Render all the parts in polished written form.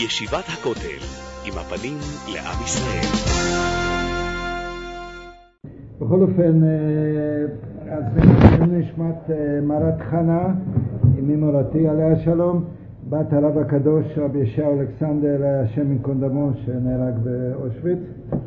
ישיבת הכותל, עם הפנים לעם ישראל. בכל אופן, אז נשמת מרת חנה, אמי מורתי עליה השלום, בת הרב הקדוש רבי ישעיהו אלכסנדר, השם ייקום דמו, שנהרג באושוויץ.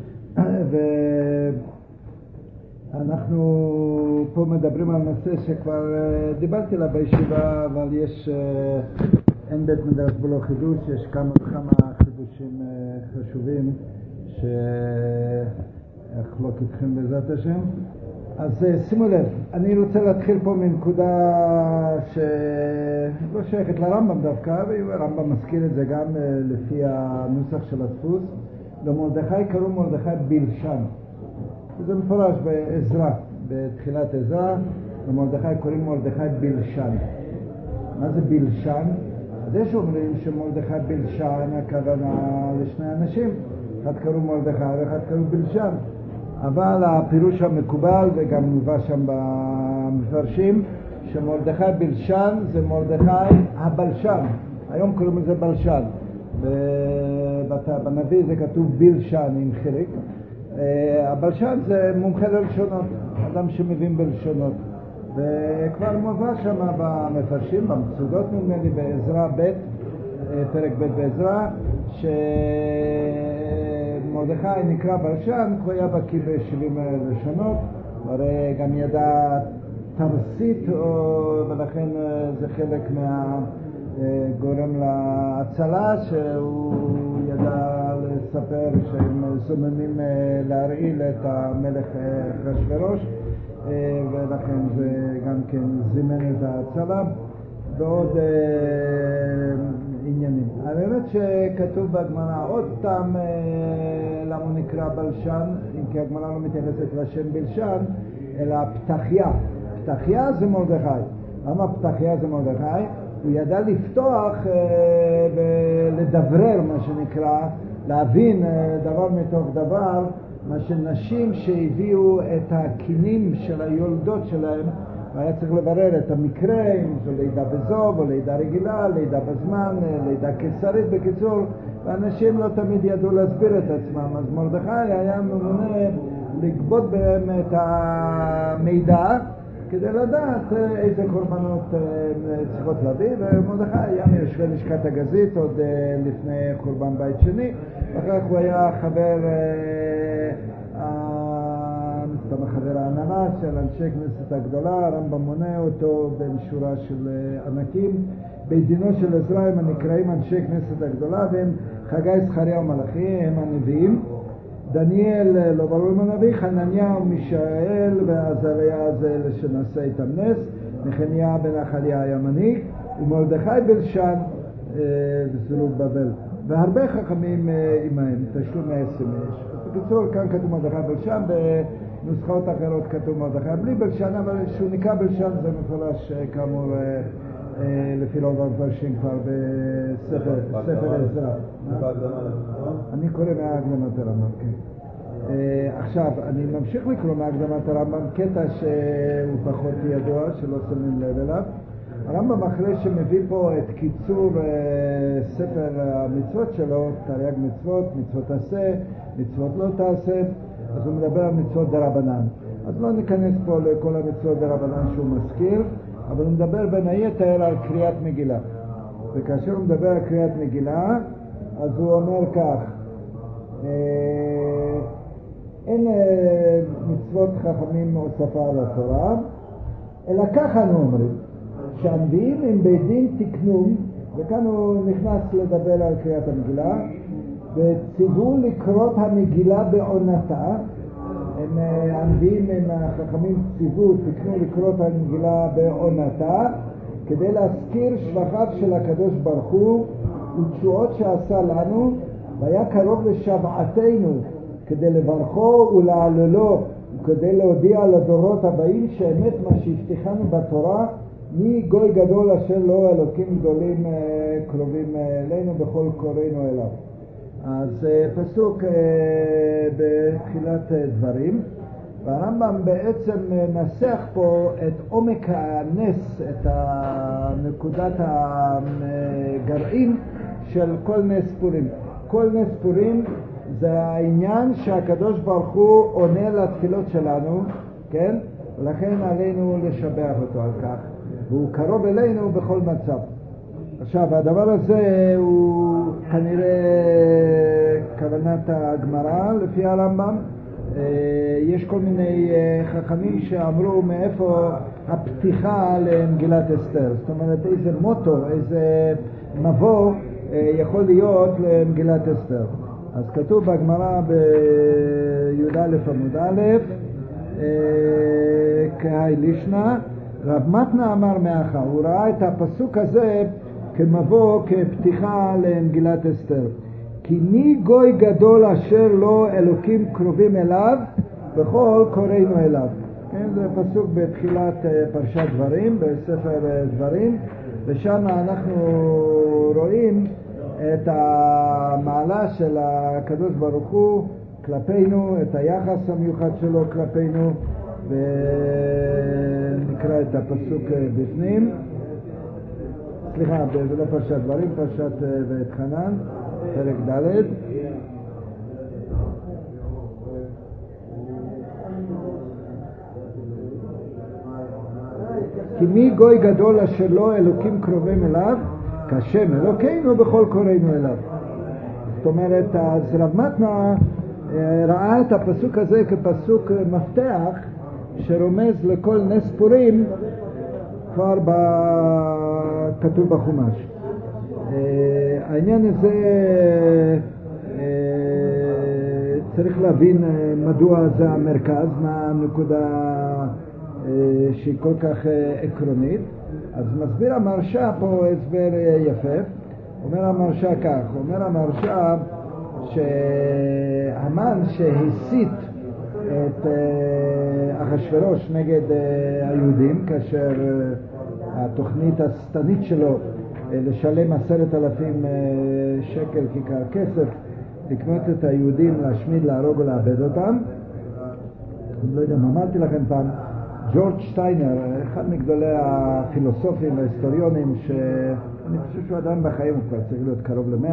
ואנחנו פה מדברים על נושא שכבר דיברתי לה בישיבה, אבל יש אין בית מדרש בלא חידוש, יש כמה חידושים חשובים שאחלוק איתכם בעזרת השם. אז שימו לב, אני רוצה להתחיל פה מנקודה שלא שייכת לרמב"ם דווקא, והרמב"ם מזכיר את זה גם לפי הנוסח של הדפוס. למרדכי קראו מרדכי בלשן, זה מפורש בעזרא, בתחילת עזרא, למרדכי קוראים מרדכי בלשן. מה זה בלשן? אז יש אומרים שמרדכי בלשן הכוונה לשני אנשים, אחד קראו מרדכי ואחד קראו בלשן, אבל הפירוש המקובל וגם מובא שם במפרשים שמרדכי בלשן זה מרדכי הבלשן, היום קוראים לזה בלשן, בנביא זה כתוב בלשן עם חיריק. הבלשן זה מומחה ללשונות, אדם שמבין בלשונות, וכבר מובא שם במפרשים, במצודות נדמה לי בעזרא ב', פרק ב' בעזרא, שמרדכי נקרא בלשן, הוא היה בקיא ב70 לשונות, הרי גם ידע תרסית, ולכן זה חלק מהגורם להצלה, שהוא ידע לספר שהם זוממים להרעיל את המלך אחשוורוש, ולכן זה גם כן זימן את ההצלה ועוד עניינים. האמת שכתוב בגמרא עוד טעם למה הוא נקרא בלשן, אם כי הגמרא לא מתייחסת לשם בלשן אלא פתחיה. פתחיה זה מרדכי. למה פתחיה זה מרדכי? הוא ידע לפתוח ולדברר, מה שנקרא, להבין דבר מתוך דבר, מה שנשים שהביאו את הקינים של היולדות שלהם, היה צריך לברר את המקרה, אם זו לידה בזוב או לידה רגילה, לידה בזמן, לידה קיסרית, בקיצור, ואנשים לא תמיד ידעו להסביר את עצמם. אז מרדכי היה ממונה לגבות בהם את המידע כדי לדעת איזה קורבנות צריכות להביא, ומרדכי היה מיושבי לשכת הגזית עוד לפני חורבן בית שני, ואחר כך הוא היה חבר ההנהלה של אנשי כנסת הגדולה. הרמב"ם מונה אותו בין שורה של ענקים. בית דינו של עזרא הם הנקראים אנשי כנסת הגדולה, והם חגי, זכריה ומלאכי, הם הנביאים. דניאל לא ברור אם הנביא, חנניה ומישאל ועזריה זה אלה שנעשה איתם נס, נחמיה בן החליה היה מנהיג, ומרדכי בלשן וזרוב בבל, והרבה חכמים עמהם, תשלום 120 יש. בקיצור, כאן כתוב מרדכי בלשן, בנוסחאות אחרות כתוב מרדכי בלי בלשן, אבל שהוא נקרא בלשן זה מפורש כאמור לפי רוב המפרשים כבר בספר עזרא. אני קורא מהקדמת הרמב"ם, כן. עכשיו, אני ממשיך לקרוא מהקדמת הרמב"ם קטע שהוא פחות ידוע, שלא שמים לב אליו. הרמב"ם אחרי שמביא פה את קיצור ספר המצוות שלו, תרי"ג מצוות, מצוות עשה, מצוות לא תעשה, אז הוא מדבר על מצוות דרבנן. אז לא ניכנס פה לכל המצוות דרבנן שהוא מזכיר, אבל הוא מדבר בין היתר על קריאת מגילה. וכאשר הוא מדבר על קריאת מגילה, אז הוא אומר כך, אין מצוות חכמים הוספה על התורה, אלא ככה אנו אומרים, שהנביאים עם בית דין תקנום, וכאן הוא נכנס לדבר על קריאת המגילה, וציוו לקרות המגילה בעונתה. הנביאים עם החכמים ציוו, תקנו לקרות המגילה בעונתה, כדי להזכיר שבחיו של הקדוש ברוך הוא ותשועות שעשה לנו, והיה קרוב לשבעתנו, כדי לברכו ולהעללו, וכדי להודיע לדורות הבאים שאמת מה שהבטיחנו בתורה, מי גוי גדול אשר לא אלוקים גדולים קרובים אלינו בכל קוראינו אליו. אז פסוק בתחילת דברים, והרמב"ם בעצם נסח פה את עומק הנס, את נקודת הגרעין של כל נס פורים. כל נס פורים זה העניין שהקדוש ברוך הוא עונה לתפילות שלנו, כן? ולכן עלינו לשבח אותו על כך. והוא קרוב אלינו בכל מצב. עכשיו, הדבר הזה הוא כנראה כוונת הגמרא, לפי הרמב"ם. יש כל מיני חכמים שאמרו מאיפה הפתיחה למגילת אסתר. זאת אומרת, איזה מוטו, איזה מבוא יכול להיות למגילת אסתר. אז כתוב בגמרא בי"א עמוד א', כהאי לישנא, רב מתנא אמר מאחר, הוא ראה את הפסוק הזה כמבוא, כפתיחה למגילת אסתר. כי מי גוי גדול אשר לו אלוקים קרובים אליו, בכל קוראינו אליו. כן, זה פסוק בתחילת פרשת דברים, בספר דברים, ושם אנחנו רואים את המעלה של הקדוש ברוך הוא כלפינו, את היחס המיוחד שלו כלפינו, ונקרא את הפסוק בפנים. סליחה, זה לא פרשת דברים, פרשת ואתחנן, פרק ד'. כי מי גוי גדול אשר לו אלוקים קרובים אליו, כשם אלוקינו בכל קוראינו אליו. זאת אומרת, אז רב מתנא ראה את הפסוק הזה כפסוק מפתח שרומז לכל נס פורים כבר כתוב בחומש. העניין הזה צריך להבין מדוע זה המרכז, מה הנקודה שהיא כל כך עקרונית. אז מסביר המרש"א פה הסבר יפה. אומר המרש"א כך, אומר המרש"א שהמן שהסית את אחשוורוש נגד היהודים, כאשר התוכנית השטנית שלו לשלם 10,000 שקל כיכר כסף לקנות את היהודים, להשמיד, להרוג ולאבד אותם. אני לא יודע מה אמרתי לכם פעם, ג'ורג' שטיינר, אחד מגדולי הפילוסופים וההיסטוריונים, שאני חושב שהוא עדיין בחיים, הוא כבר צריך להיות קרוב ל100,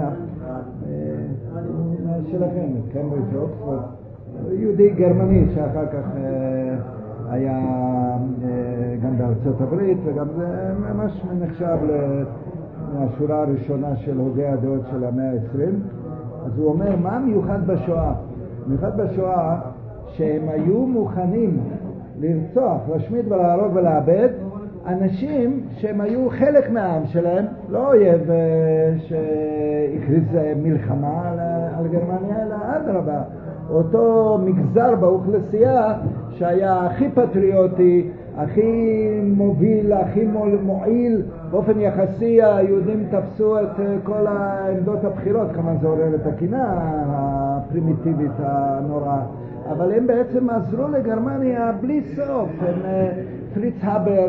שלכם, קיימברידג' אוקספורד, יהודי גרמני שאחר כך היה גם בארצות הברית, וגם זה ממש נחשב מהשורה הראשונה של הוגי הדעות של המאה ה-20. אז הוא אומר, מה מיוחד בשואה? מיוחד בשואה שהם היו מוכנים לרצוח, להשמיד ולהרוג ולאבד אנשים שהם היו חלק מהעם שלהם, לא אויב שהכריז מלחמה על גרמניה, אלא אדרבה, אותו מגזר באוכלוסייה שהיה הכי פטריוטי, הכי מוביל, הכי מועיל. באופן יחסי היהודים תפסו את כל העמדות הבחירות, כמה זה עורר את הקנאה הפרימיטיבית הנוראה, אבל הם בעצם עזרו לגרמניה בלי סוף. פריץ הבר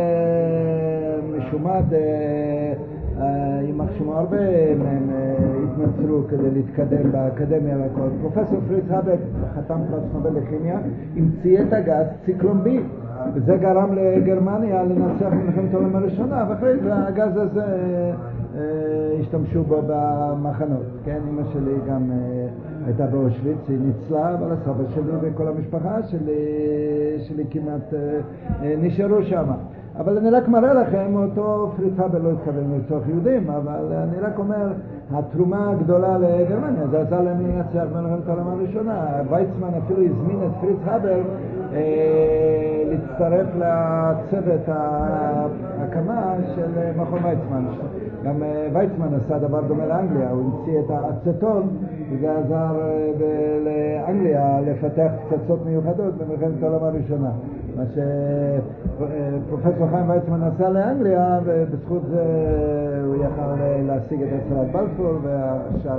משומד, יימח שמו, הרבה מהם התנצרו כדי להתקדם באקדמיה והכל. פרופסור פריץ הבר חתם פרס נובל לכימיה, המציא את הגז ציקלון B, וזה גרם לגרמניה לנצח במלחמת העולם הראשונה, ואחרי זה הגז הזה השתמשו בו במחנות. כן, אמא שלי גם הייתה באושוויץ, היא ניצלה, אבל הסבא שלי וכל המשפחה שלי כמעט נשארו שם. אבל אני רק מראה לכם, אותו פריץ הבר לא התכוון לרצוח יהודים, אבל אני רק אומר, התרומה הגדולה לגרמניה, זה עזר להם לנצח במלחמת העולם הראשונה. ויצמן אפילו הזמין את פריץ הבר להצטרף לצוות ההקמה של מכון ויצמן. גם ויצמן עשה דבר דומה לאנגליה, הוא המציא את האצטון, וזה עזר לאנגליה לפתח פצצות מיוחדות במלחמת העולם הראשונה. מה שפרופסור חיים ויצמן עשה לאנגליה, ובזכות זה הוא יכל להשיג את הצהרת בלפור, והשאר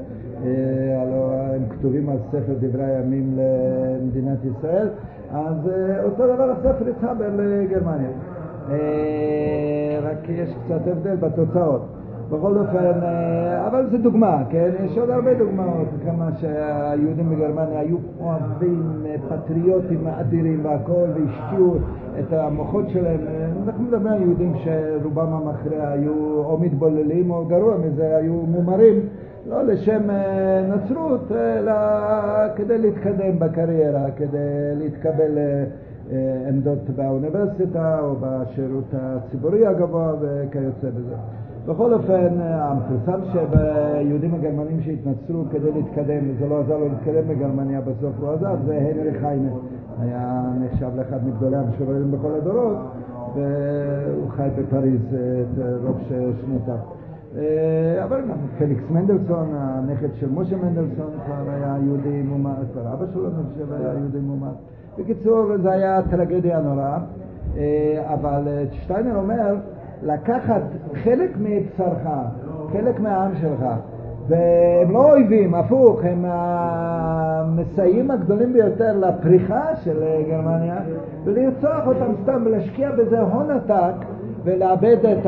הם כתובים על ספר דברי הימים למדינת ישראל. אז אותו דבר עשה פריץ הבר לגרמניה, רק יש קצת הבדל בתוצאות. בכל אופן, אבל זה דוגמה, כן? יש עוד הרבה דוגמאות, כמה שהיהודים בגרמניה היו אוהבים, פטריוטים אדירים והכל, והשקיעו את המוחות שלהם. אנחנו מדברים על יהודים שרובם המכריע היו או מתבוללים או גרוע מזה, היו מומרים, לא לשם נצרות, אלא כדי להתקדם בקריירה, כדי להתקבל עמדות באוניברסיטה או בשירות הציבורי הגבוה וכיוצא בזה. בכל אופן, המפורסם שביהודים הגרמנים שהתנצרו כדי להתקדם, וזה לא עזר לו להתקדם בגרמניה, בסוף הוא עזב, זה הנריך היינה. היה נחשב לאחד מגדולי המשוררים בכל הדורות, והוא חי בפריז את רוב שנותיו. אבל גם פליקס מנדלסון, הנכד של משה מנדלסון, כבר היה יהודי מומר, כבר אבא שלו נחשב היה יהודי מומר. בקיצור, זה היה טרגדיה נוראה, אבל שטיינר אומר, לקחת חלק מבשרך, חלק מהעם שלך, והם לא אויבים, הפוך, הם המסייעים הגדולים ביותר לפריחה של גרמניה, ולרצוח אותם סתם ולהשקיע בזה הון עתק, ולאבד את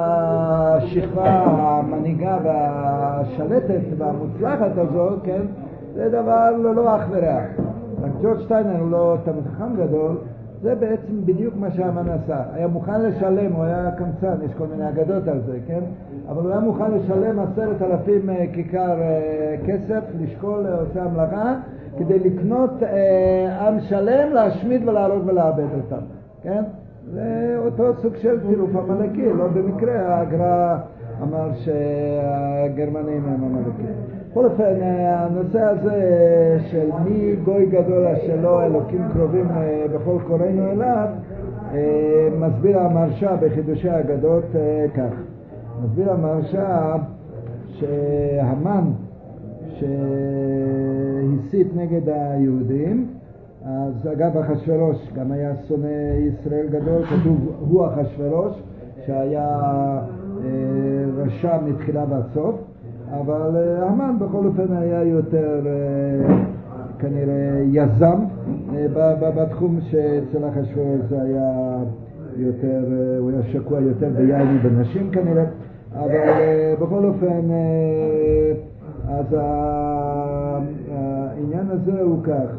השכבה המנהיגה והשלטת והמוצלחת הזאת, כן? זה דבר לא אח ורע. רק ג'ורג' שטיינר הוא לא תלמיד חכם גדול, זה בעצם בדיוק מה שהמן עשה. היה מוכן לשלם, הוא היה קמצן, יש כל מיני אגדות על זה, כן? אבל הוא היה מוכן לשלם 10,000 כיכר כסף, לשקול עושה המלאכה, כדי לקנות עם שלם, להשמיד ולהרוג ולאבד אותם, כן? זה אותו סוג של טירוף עמלקי, לא במקרה הגר"א אמר שהגרמנים הם עמלקים. בכל אופן, הנושא הזה של מי גוי גדול שלו אלוקים קרובים בכל קוראינו אליו, מסביר המהרש"א בחידושי האגדות כך. מסביר המהרש"א שהמן שהסית נגד היהודים, אז אגב אחשוורוש גם היה שונא ישראל גדול, כתוב הוא אחשוורוש שהיה רשע מתחילה ועד סוף, אבל המן בכל אופן היה יותר כנראה יזם בתחום, שאצל אחשוורוש זה היה יותר, הוא היה שקוע יותר ביין ובנשים כנראה, אבל בכל אופן אז העניין הזה הוא כך.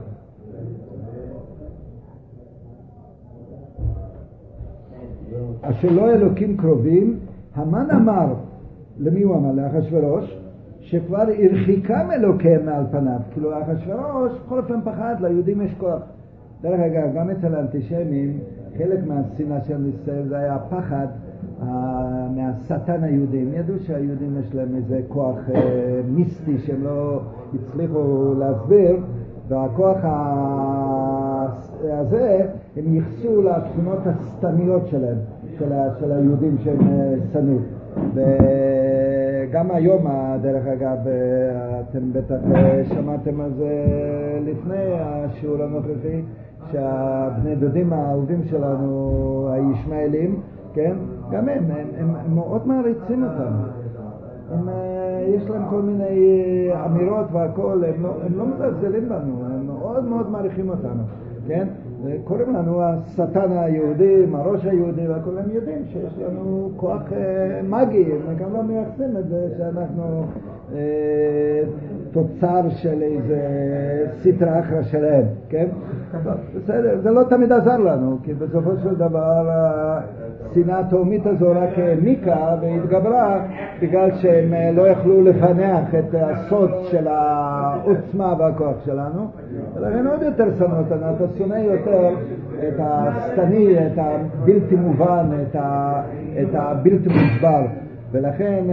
אשר לא אלוקים קרובים, המן אמר, למי הוא אמר? לאחשוורוש, שכבר הרחיקם אלוקיהם מעל פניו. כאילו אחשוורוש בכל אופן פחד, ליהודים יש כוח. דרך אגב, גם אצל האנטישמים, חלק מהשנאה של ישראל זה היה פחד מהשטן היהודים. ידעו שהיהודים יש להם איזה כוח מיסטי שהם לא הצליחו להסביר, והכוח הזה הם ייחסו לתכונות השטניות שלהם, של היהודים שהם שנאו. וגם היום, דרך אגב, אתם בטח שמעתם על זה לפני השיעור הנוכחי, שהבני דודים האהובים שלנו, הישמעאלים, כן? גם הם מאוד מעריצים אותם. יש להם כל מיני אמירות והכל, הם לא מזלזלים בנו, הם מאוד מאוד מעריכים אותנו, כן? קוראים לנו השטן היהודי, הראש היהודי, והכל הם יודעים שיש לנו כוח מגי, הם גם לא מייחסים את זה שאנחנו תוצר של איזה סטרא אחרא שלהם, כן? בסדר, זה לא תמיד עזר לנו, כי בסופו של דבר השנאה התהומית הזו רק העמיקה והתגברה, בגלל שהם לא יכלו לפענח את הסוד של העוצמה והכוח שלנו, ולכן עוד יותר שנאו אותנו. אתה שונא יותר את השטני, את הבלתי מובן, את הבלתי מוסבר, ולכן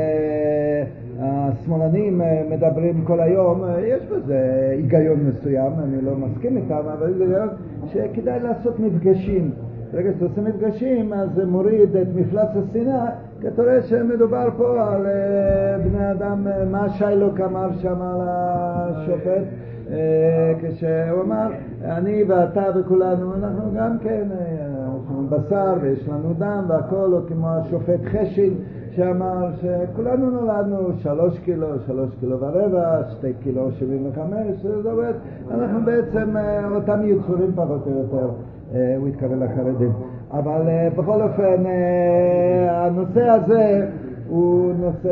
השמאלנים מדברים כל היום, יש בזה היגיון מסוים, אני לא מסכים איתם, אבל זה היגיון שכדאי לעשות מפגשים. ברגע שאתה עושה מפגשים, אז זה מוריד את מפלס השנאה, כי אתה רואה שמדובר פה על בני אדם, מה שיילוק אמר שם על השופט, כשהוא אמר, אני ואתה וכולנו, אנחנו גם כן, יש לנו בשר ויש לנו דם והכל, או כמו השופט חשין, שאמר שכולנו נולדנו 3 קילו, 3 קילו ורבע, 2 קילו 75, זאת אומרת, אנחנו בעצם אותם יצורים פחות או יותר, הוא התכוון לחרדים. אבל בכל אופן, הנושא הזה הוא נושא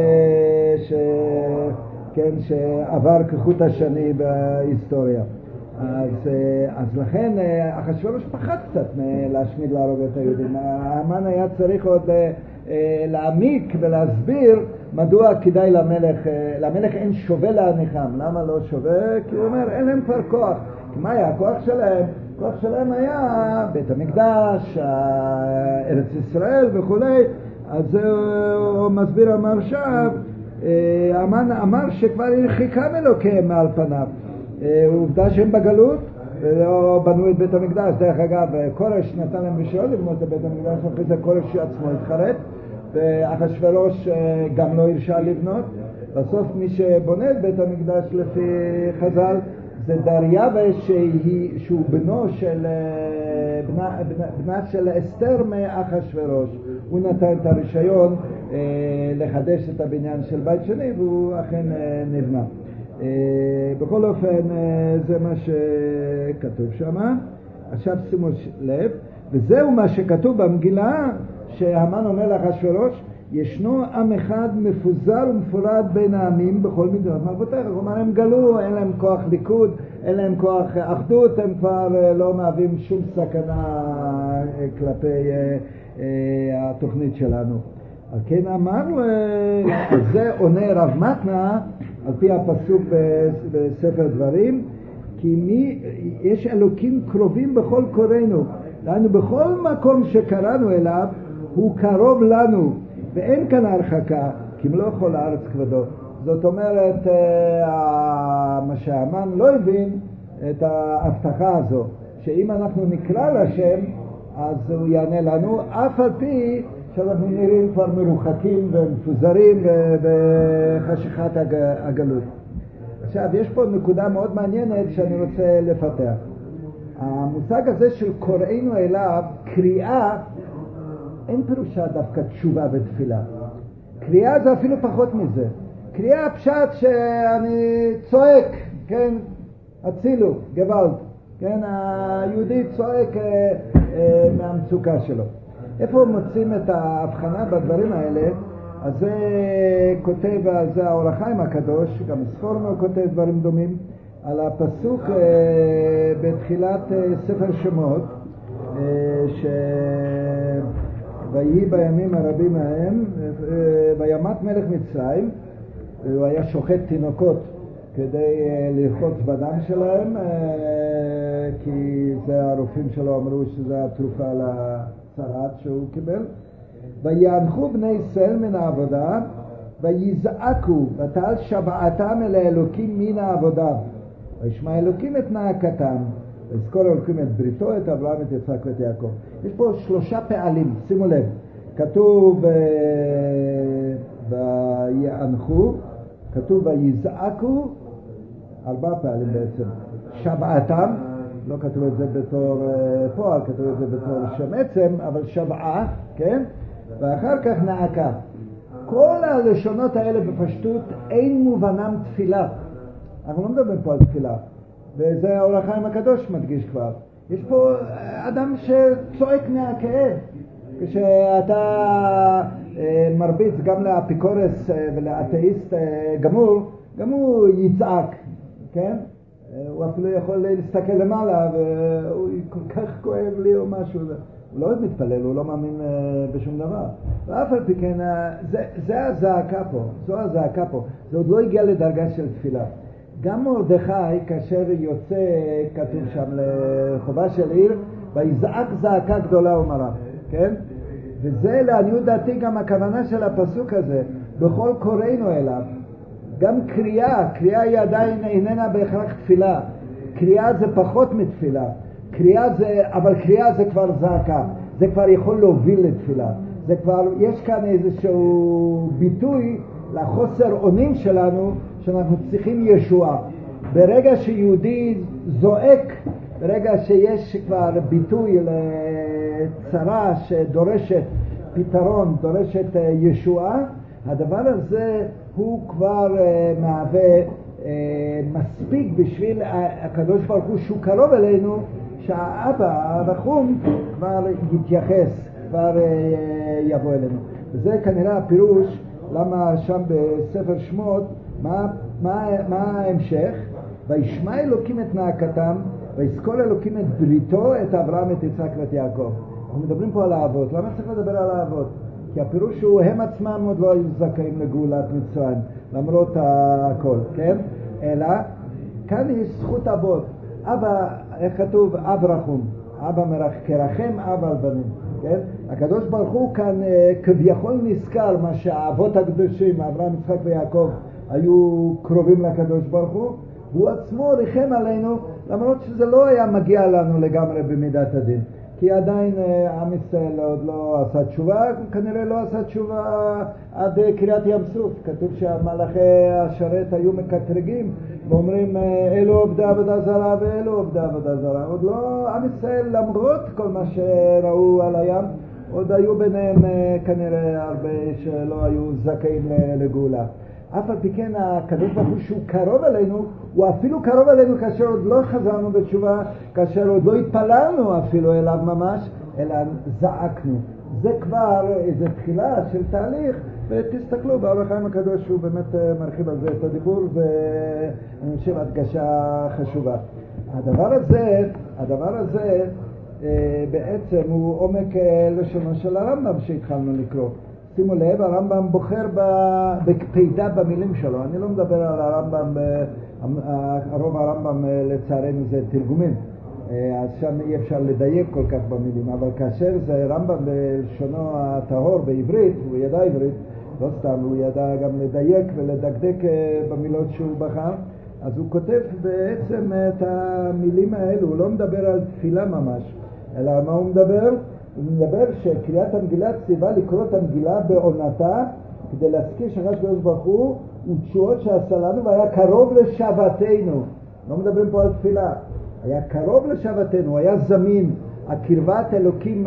שעבר כחוט השני בהיסטוריה. אז לכן אחשוורוש פחד קצת להשמיד להרוג את היהודים. המן היה צריך עוד להעמיק ולהסביר מדוע כדאי למלך אין שווה להניחם. למה לא שווה? כי הוא אומר אין להם כבר כוח. מה היה הכוח שלהם? הכוח שלהם היה בית המקדש, ארץ ישראל וכולי. אז הוא מסביר המרש"ב, המן אמר שכבר הרחיקם אלוקיהם מעל פניו. עובדה שהם בגלות ולא בנו את בית המקדש. דרך אגב, קורש נתן להם רישיון לבנות את בית המקדש, אחרי זה קורש עצמו התחרט, ואחשוורוש גם לא הרשה לבנות. בסוף מי שבונה את בית המקדש לפי חז"ל זה דריווש, שהוא בנה של אסתר מאחשוורוש. הוא נתן את הרישיון לחדש את הבניין של בית שני, והוא אכן נבנה. בכל אופן זה מה שכתוב שם. עכשיו שימו לב, וזהו מה שכתוב במגילה, שהמן אומר לאחשוורוש, ישנו עם אחד מפוזר ומפורד בין העמים בכל מדינות מלכותיך. כלומר הם גלו, אין להם כוח ליכוד, אין להם כוח אחדות, הם כבר לא מהווים שום סכנה כלפי התוכנית שלנו. על כן אמרנו, זה עונה רב מתנה על פי הפסוק בספר דברים, כי יש אלוקים קרובים בכל קוראינו, לנו בכל מקום שקראנו אליו הוא קרוב לנו, ואין כאן הרחקה, כי מלוא כל הארץ כבודו. זאת אומרת, מה שהמן לא הבין את ההבטחה הזו, שאם אנחנו נקרא לשם אז הוא יענה לנו, אף על פי שאנחנו נראים כבר מרוחקים ומפוזרים בחשכת הגלות. עכשיו, יש פה נקודה מאוד מעניינת שאני רוצה לפתח. המושג הזה של קוראינו אליו, קריאה, אין פירושה דווקא תשובה ותפילה. קריאה זה אפילו פחות מזה. קריאה פשט שאני צועק, כן, הצילו, גוואלד, כן, היהודי צועק מהמצוקה שלו. איפה מוצאים את ההבחנה בדברים האלה? אז זה כותב על זה האור החיים הקדוש, גם ספורנו כותב דברים דומים, על הפסוק בתחילת ספר שמות, ויהי בימים הרבים ההם, וימת מלך מצרים, הוא היה שוחט תינוקות כדי לרחוץ בדם שלהם, כי זה הרופאים שלו אמרו שזה התרופה לצרעת שהוא קיבל. ויאנחו בני ישראל מן העבודה, ויזעקו, ותעל שבעתם אל האלוקים מן העבודה, וישמע אלוקים את נאקתם, ויזכור אלוקים את בריתו, את אברהם, את יצחק ואת יעקב. יש פה 3 פעלים, שימו לב, כתוב ויאנחו, כתוב ויזעקו, 4 פעלים בעצם. שבעתם, לא כתוב את זה בתור פועל, כתוב את זה בתור שם עצם, אבל שבעה, כן? ואחר כך נעקה. כל הלשונות האלה בפשטות אין מובנם תפילה. אנחנו לא מדברים פה על תפילה, וזה האור החיים הקדוש מדגיש כבר. יש פה אדם שצועק מהכאב. כשאתה מרביץ גם לאפיקורס ולאתאיסט גמור, גם הוא יצעק, כן? הוא אפילו יכול להסתכל למעלה והוא כל כך כואב לי או משהו. הוא לא מתפלל, הוא לא מאמין בשום דבר. ואף על פי כן, זה הזעקה פה, זו הזעקה פה. זה עוד לא הגיע לדרגה של תפילה. גם מרדכי, כאשר יוצא, כתוב שם לחובה של עיר, ויזעק זעקה גדולה ומרה, כן? וזה לעניות דעתי גם הכוונה של הפסוק הזה, בכל קוראינו אליו. גם קריאה היא עדיין איננה בהכרח תפילה. קריאה זה פחות מתפילה. אבל קריאה זה כבר זעקה. זה כבר יכול להוביל לתפילה. זה כבר, יש כאן איזשהו ביטוי לחוסר אונים שלנו, שאנחנו צריכים ישועה. ברגע שיהודי זועק, ברגע שיש כבר ביטוי לצרה שדורשת פתרון, דורשת ישועה, הדבר הזה הוא כבר מהווה מספיק בשביל הקדוש ברוך הוא שהוא קרוב אלינו, שהאבא הרחום כבר יתייחס, כבר יבוא אלינו. וזה כנראה הפירוש למה שם בספר שמות, מה ההמשך? וישמע אלוקים את נאקתם, ויזכור אלוקים את בריתו, את אברהם, את יצחק ואת יעקב. אנחנו מדברים פה על האבות. למה צריך לדבר על האבות? כי הפירוש הוא, הם עצמם עוד לא היו זכאים לגאולת מצרים, למרות הכל, כן? אלא, כאן יש זכות אבות. אבא, איך כתוב? אב רחום. אבא כרחם אב על בנים, כן? הקדוש ברוך הוא כאן כביכול נזכר מה שהאבות הקדושים, אברהם, יצחק ויעקב, היו קרובים לקדוש ברוך הוא, והוא עצמו ריחם עלינו, למרות שזה לא היה מגיע לנו לגמרי במידת הדין. כי עדיין עם ישראל עוד לא עשה תשובה, כנראה לא עשה תשובה עד קריאת ים סוף. כתוב שהמלאכי השרת היו מקטרגים ואומרים אלו עובדי עבודה זרה ואלו עובדי עבודה זרה. עוד לא, עם ישראל למרות כל מה שראו על הים, עוד היו ביניהם כנראה הרבה שלא היו זכאים לגאולה. אף על פי כן הקדוש ברוך הוא שהוא קרוב אלינו, הוא אפילו קרוב אלינו כאשר עוד לא חזרנו בתשובה, כאשר עוד לא התפללנו אפילו אליו ממש, אלא זעקנו. זה כבר איזו תחילה של תהליך, ותסתכלו באור החיים הקדוש שהוא באמת מרחיב על זה את הדיבור, ואני חושב הדגשה חשובה. הדבר הזה בעצם הוא עומק לשונו של הרמב"ם שהתחלנו לקרוא. שימו לב, הרמב"ם בוחר בקפידה במילים שלו. אני לא מדבר על הרמב"ם, רוב הרמב"ם לצערנו זה תרגומים, אז שם אי אפשר לדייק כל כך במילים, אבל כאשר זה רמב"ם בלשונו הטהור בעברית, הוא ידע עברית, לא סתם, הוא ידע גם לדייק ולדקדק במילות שהוא בחר, אז הוא כותב בעצם את המילים האלו. הוא לא מדבר על תפילה ממש, אלא מה הוא מדבר? הוא מדבר שקריאת המגילה ציווה לקרוא את המגילה בעונתה, כדי להזכיר שהקדוש ברוך הוא ותשועות שעשה לנו, והיה קרוב לשבתנו. לא מדברים פה על תפילה, היה קרוב לשבתנו, היה זמין. הקרבת אלוקים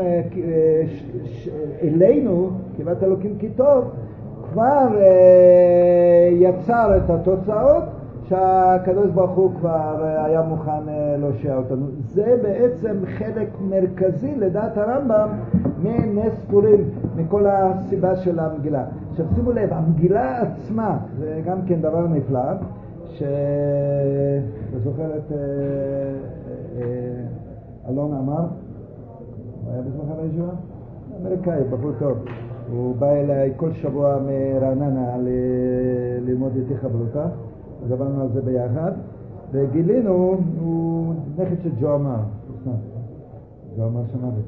אלינו, קרבת אלוקים כי טוב, כבר יצר את התוצאות שהקדוש ברוך הוא כבר היה מוכן להושיע אותנו. זה בעצם חלק מרכזי לדעת הרמב"ם מנס פורים, מכל הסיבה של המגילה. עכשיו שימו לב, המגילה עצמה זה גם כן דבר נפלא, שזוכרת אלון אמר, הוא היה בזמן הישועה? אמריקאי, בחור טוב. הוא בא אליי כל שבוע מרעננה ללמוד איתי חברותה, עברנו על זה ביחד, וגילינו, הוא נכד של ג'ו אמר. ג'ו אמר שמעת.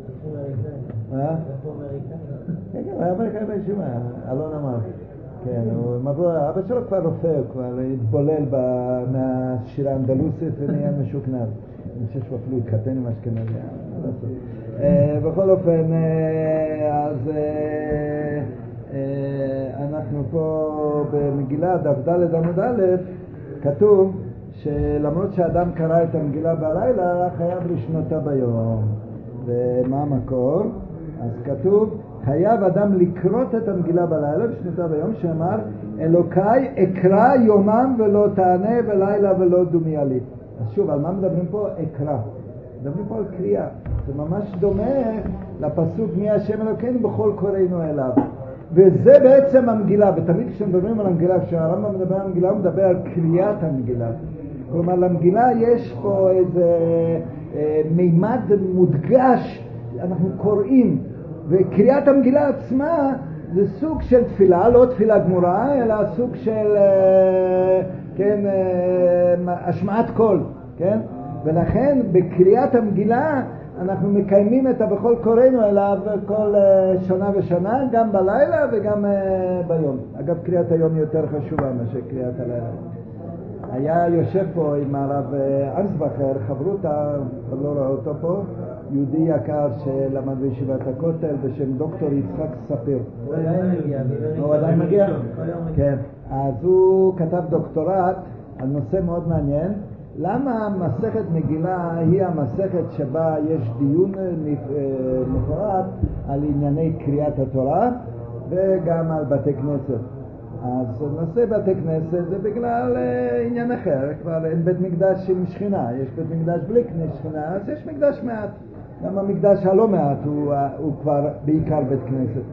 כן, הוא היה אמריקאי בישיבה, אלון אמר. כן, אבא שלו כבר רופא, הוא כבר התבולל מהשירה האנדלוסית ונהיה משוכנע. אני חושב שהוא אפילו התחתן עם אשכנזי. בכל אופן, אז אנחנו פה במגילה דף ד' עמוד א', כתוב שלמרות שאדם קרא את המגילה בלילה, חייב לשנותה ביום. ומה המקור? אז כתוב, חייב אדם לקרות את המגילה בלילה ושנותה ביום, שאמר, אלוקיי אקרא יומם ולא תענה ולילה ולא דומיה לי. אז שוב, על מה מדברים פה? אקרא. מדברים פה על קריאה. זה ממש דומה לפסוק מי השם אלוקינו בכל קוראינו אליו. וזה בעצם המגילה, ותמיד כשמדברים על המגילה, כשהרמב"ם מדבר על המגילה, הוא מדבר על קריאת המגילה. כלומר, למגילה יש פה איזה מימד מודגש, אנחנו קוראים, וקריאת המגילה עצמה זה סוג של תפילה, לא תפילה גמורה, אלא סוג של השמעת קול, כן? ולכן בקריאת המגילה אנחנו מקיימים את הבכל קוראינו אליו כל שנה ושנה, גם בלילה וגם ביום. אגב, קריאת היום יותר חשובה מאשר קריאת הלילה. היה יושב פה עם הרב אנסבכר, חברותה, לא רואה אותו פה, יהודי יקר שלמד בישיבת הכותל בשם דוקטור יצחק ספיר. הוא עדיין מגיע? כן. אז הוא כתב דוקטורט על נושא מאוד מעניין, למה מסכת מגילה היא המסכת שבה יש דיון מפורט על ענייני קריאת התורה וגם על בתי כנסת. אז נושא בתי כנסת זה בגלל עניין אחר, כבר אין בית מקדש עם שכינה, יש בית מקדש בלי שכינה, אז יש מקדש מעט. גם המקדש הלא מעט הוא כבר בעיקר בית כנסת.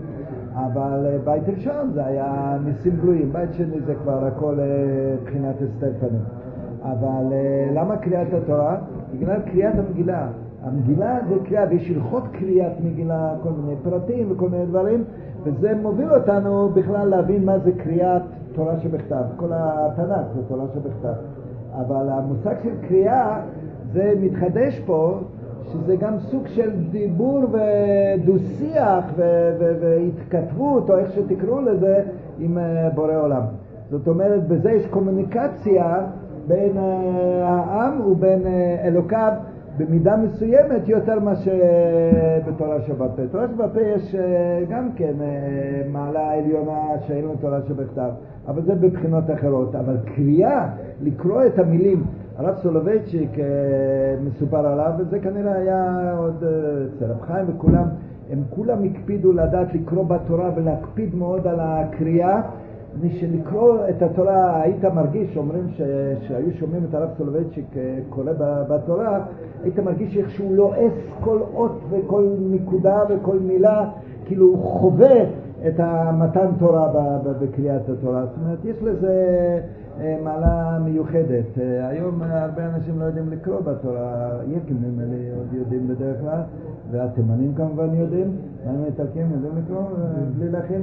אבל בית ראשון זה היה ניסים גלויים, בית שני זה כבר הכל בחינת אסתר פנים. אבל למה קריאת התורה? בגלל קריאת המגילה. המגילה זה קריאה, ויש הלכות קריאת מגילה, כל מיני פרטים וכל מיני דברים, וזה מוביל אותנו בכלל להבין מה זה קריאת תורה שבכתב. כל התנ"ך זה תורה שבכתב. אבל המושג של קריאה זה מתחדש פה, שזה גם סוג של דיבור ודו-שיח והתכתבות, או איך שתקראו לזה, עם בורא עולם. זאת אומרת, בזה יש קומוניקציה בין העם ובין אלוקיו, במידה מסוימת יותר מה שבתורה שבפה. תורה שבפה יש גם כן מעלה עליונה שאין לו תורה שבכתב, אבל זה בבחינות אחרות. אבל קריאה, לקרוא את המילים, הרב סולובייצ'יק מסופר עליו, וזה כנראה היה עוד אצל רב חיים וכולם, הם כולם הקפידו לדעת לקרוא בתורה ולהקפיד מאוד על הקריאה. שלקרוא את התורה, היית מרגיש, אומרים שהיו שומעים את הרב סולובייצ'יק קורא בתורה, היית מרגיש איך שהוא לועס כל אות וכל נקודה וכל מילה, כאילו הוא חווה את המתן תורה בקריאת התורה. זאת אומרת, יש לזה מעלה מיוחדת. היום הרבה אנשים לא יודעים לקרוא בתורה, יקים האלה עוד יודעים בדרך כלל, והתימנים כמובן יודעים, מה הם איטלקים יודעים לקרוא בלי להכין?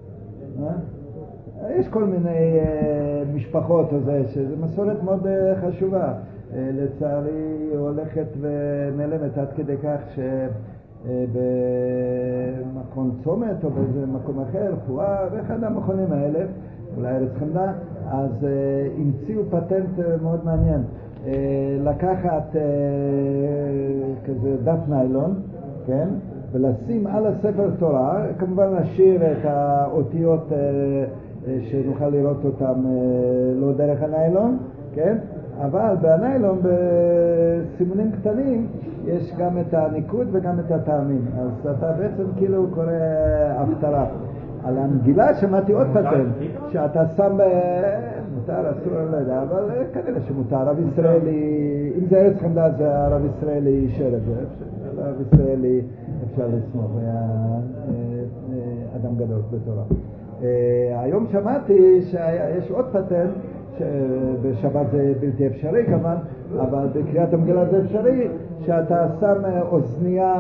יש כל מיני משפחות הזה, שזה מסורת מאוד חשובה. לצערי הולכת ונעלמת עד כדי כך שבמכון צומת או באיזה מקום אחר, פועה, באחד המכונים האלה, אולי ארץ חמדה, אז המציאו פטנט מאוד מעניין. לקחת כזה דף ניילון, כן? ולשים על הספר תורה, כמובן להשאיר את האותיות שנוכל לראות אותם לא דרך הניילון, כן? אבל בניילון בסימונים קטנים יש גם את הניקוד וגם את הטעמים. אז אתה בעצם כאילו קורא הפטרה. על המגילה שמעתי עוד פטנט, שאתה שם מותר, אסור, לא יודע, אבל כנראה שמותר. הרב ישראלי, אם זה ארץ חמדה, זה הרב ישראלי אישר את זה. הרב ישראלי אפשר לסמוך, היה אדם גדול בתורה. היום שמעתי שיש עוד פטנט, שבשבת זה בלתי אפשרי כמובן, אבל בקריאת המגילה זה אפשרי, שאתה שם אוזנייה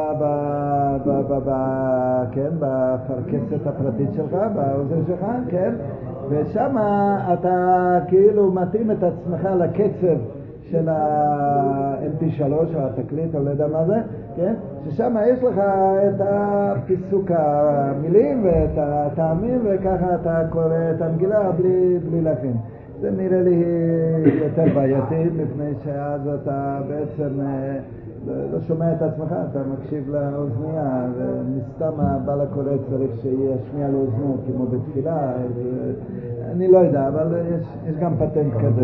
כן, בפרקסת הפרטית שלך, באוזן שלך, כן, ושם אתה כאילו מתאים את עצמך לקצב של ה-MP3 או התקליט או לא יודע מה זה, כן? ששם יש לך את הפיסוק המילים ואת הטעמים, וככה אתה קורא את המגילה בלי להכין. זה נראה לי יותר בעייתי, מפני שאז אתה בעצם לא שומע את עצמך, אתה מקשיב לאוזנייה, ומסתם הבעל הקורא צריך שישמיע לאוזנו כמו בתפילה. אני לא יודע, אבל יש גם פטנט כזה.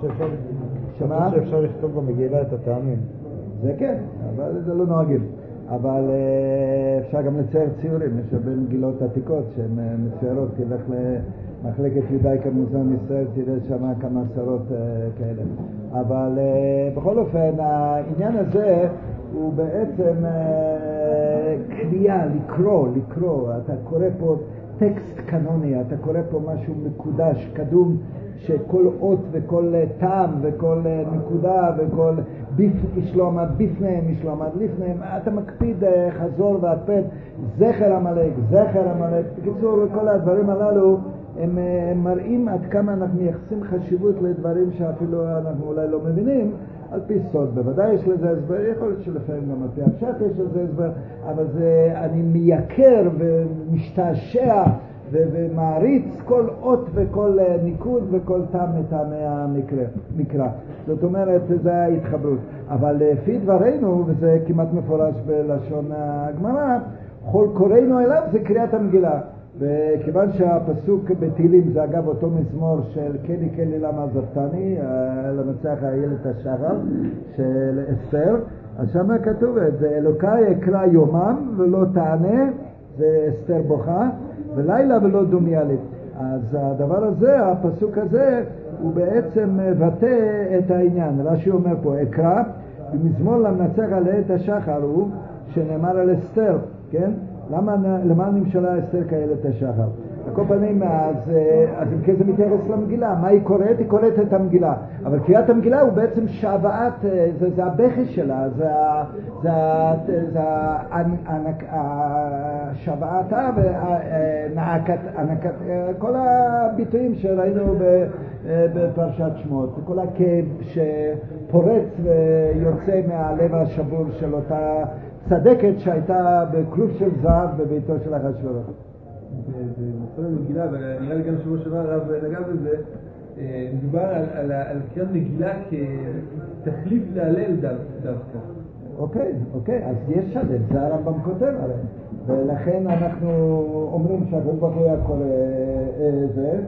שאפשר לכתוב במגילה את הטעמים. זה כן, אבל זה לא נוהגים. אבל אפשר גם לצייר ציורים, יש הרבה מגילות עתיקות שהן מצוירות, תלך למחלקת יודאיקה מוזיאון ישראל, תראה שם כמה עשרות כאלה. אבל בכל אופן, העניין הזה הוא בעצם קריאה, לקרוא. אתה קורא פה טקסט קנוני, אתה קורא פה משהו מקודש, קדום, שכל אות וכל טעם וכל נקודה וכל ישלום עד בפניהם, ישלום עד לפניהם, אתה מקפיד חזור והקפד, זכר המלאק. בקיצור, כל הדברים הללו הם מראים עד כמה אנחנו מייחסים חשיבות לדברים שאפילו אנחנו אולי לא מבינים, על פי סוד. בוודאי יש לזה הסבר, יכול להיות שלפעמים גם על פי הפשט יש לזה הסבר, אבל אני מייקר ומשתעשע ומעריץ כל אות וכל ניקוד וכל טעם מטעמי המקרא. זאת אומרת, זה ההתחברות. אבל לפי דברינו, וזה כמעט מפורש בלשון הגמרא, כל קוראינו אליו זה קריאת המגילה. וכיוון שהפסוק בתהילים זה אגב אותו מזמור של קלי קלי למה עזבתני, לנצח איילת השחר של אסתר, אז שם כתוב את זה, אלוקיי אקרא יומם ולא תענה, זה אסתר בוכה, ולילה ולא דומיה לי. אז הדבר הזה, הפסוק הזה, הוא בעצם מבטא את העניין. רש"י אומר פה, אקרא, במזמור למנצח על עת השחר הוא, שנאמר על אסתר, כן? למה נמשלה אסתר כאיילת השחר? על כל פנים, אז אם כן זה מתייחס למגילה. מה היא קוראת? היא קוראת את המגילה. אבל קריאת המגילה הוא בעצם שהבאת, זה הבכי שלה, זה שהבאתה והענקת, כל הביטויים שראינו בפרשת שמות, כל הכאב שפורץ ויוצא מהלב השבור של אותה צדקת שהייתה בכלוב של זהב בביתו של אחשוורוש. בנושא המגילה, ונראה לי גם שבוע שעבר הרב נגע בזה, מדובר על קריאת מגילה כתחליף להלל דווקא. אוקיי, אז יש הלל, זה הרמב"ם כותב הרי, ולכן אנחנו אומרים שהקדוש ברוך הוא היה קורא זה,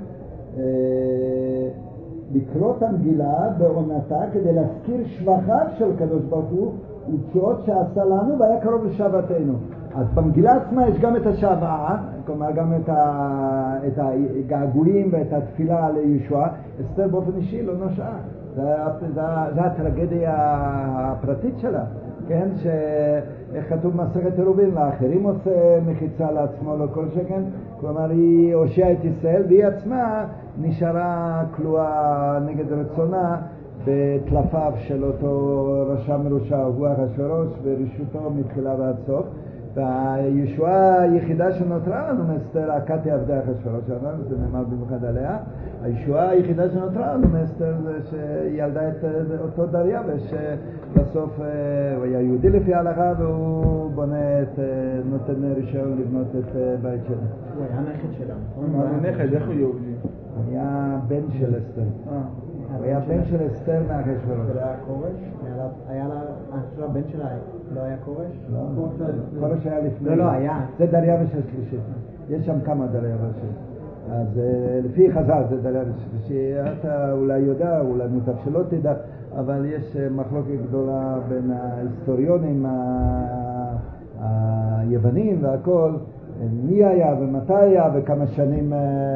לקרוא את המגילה בעונתה כדי להזכיר שבחיו של הקדוש ברוך הוא ותשועות שעשה לנו והיה קרוב לשבתנו. אז במגילה עצמה יש גם את השבעה, כלומר גם את הגעגועים ואת התפילה לישוע. אסתר באופן אישי לא נושעה, זה הטרגדיה הפרטית שלה, כן? שאיך כתוב מסכת עירובין, לאחרים עושה מחיצה לעצמו לא כל שכן, כלומר היא הושיעה את ישראל והיא עצמה נשארה כלואה נגד רצונה בטלפיו של אותו רשע מרושע, הוא אחשוורוש, ורשעותו מתחילה ועד סוף. והישועה היחידה שנותרה לנו מאסתר, הכתי עבדי אחשוורוש, זה נאמר במיוחד עליה, הישועה היחידה שנותרה לנו מאסתר זה שהיא ילדה את אותו דריווש, שבסוף הוא היה יהודי לפי ההלכה והוא נותן רישיון לבנות את בית שלו. הוא היה נכד שלה. הוא היה נכד, איך הוא יהודי? הוא היה בן של אסתר. הוא היה בן של אסתר מאחשוורוש. זה לא היה כורש? היה לה, הבן שלה לא היה כורש? לא, כורש היה לפני. לא, היה. זה דריווש השלישי. יש שם כמה דריוושים. אז לפי חז"ל זה דריווש השלישי. אתה אולי יודע, אולי מוטב שלא תדע, אבל יש מחלוקת גדולה בין ההיסטוריונים היוונים והכל, מי היה ומתי היה וכמה שנים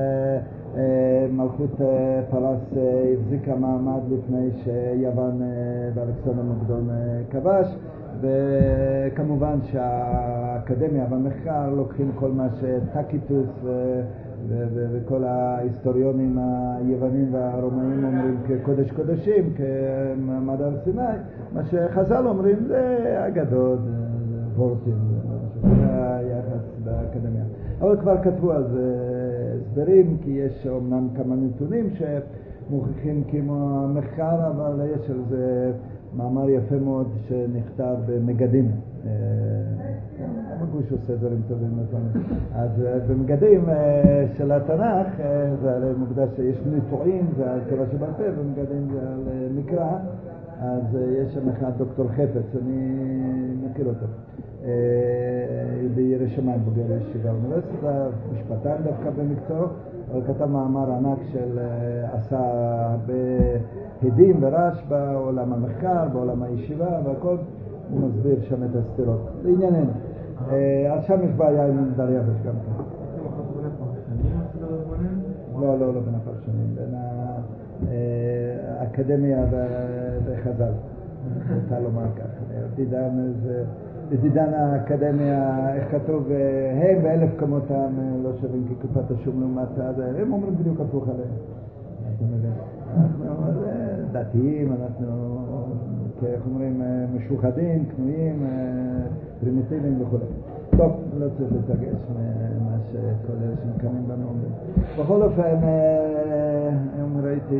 מלכות פרס החזיקה מעמד לפני שיוון ואלכסנדר מוקדון כבש, וכמובן שהאקדמיה והמחקר לוקחים כל מה שטקיטוס וכל ההיסטוריונים היוונים והרומאים אומרים כקודש קודשים, כמעמד הר סיני, מה שחז"ל אומרים זה אגדות, וורטים, זה היחס באקדמיה. אבל כבר כתבו על זה הסברים, כי יש אומנם כמה נתונים שמוכיחים כמו המחקר, אבל יש על זה מאמר יפה מאוד שנכתב במגדים. המגוש עושה דברים טובים לפעמים. אז במגדים של התנ"ך, זה הרי מוקדש שיש ניטועים, זה על תורה שבעל פה, ומגדים זה על מקרא, אז יש שם אחד דוקטור חפץ, אני מכיר אותו. בירא שמיים, בוגר ישיבה באוניברסיטה, משפטן דווקא במקצוע, אבל כתב מאמר ענק של עשה הרבה הדים ורש בעולם המחקר, בעולם הישיבה והכל, הוא מסביר שם את הסתירות. זה ענייננו. אז שם יש בעיה עם דריווש גם כן. לא בין הפרשנים, בין האקדמיה וחז"ל. רוצה לומר כך. בדידן האקדמיה, איך כתוב, הם ואלף כמותם לא שווים כקופת השום לעומת זה, הם אומרים בדיוק הפוך עליהם. אנחנו דתיים, אנחנו, איך אומרים, משוחדים, קנויים, פרימיטיביים וכו'. טוב, לא צריך לתרגש ממה שכל אלה שמקמים בנו אומרים. בכל אופן, היום ראיתי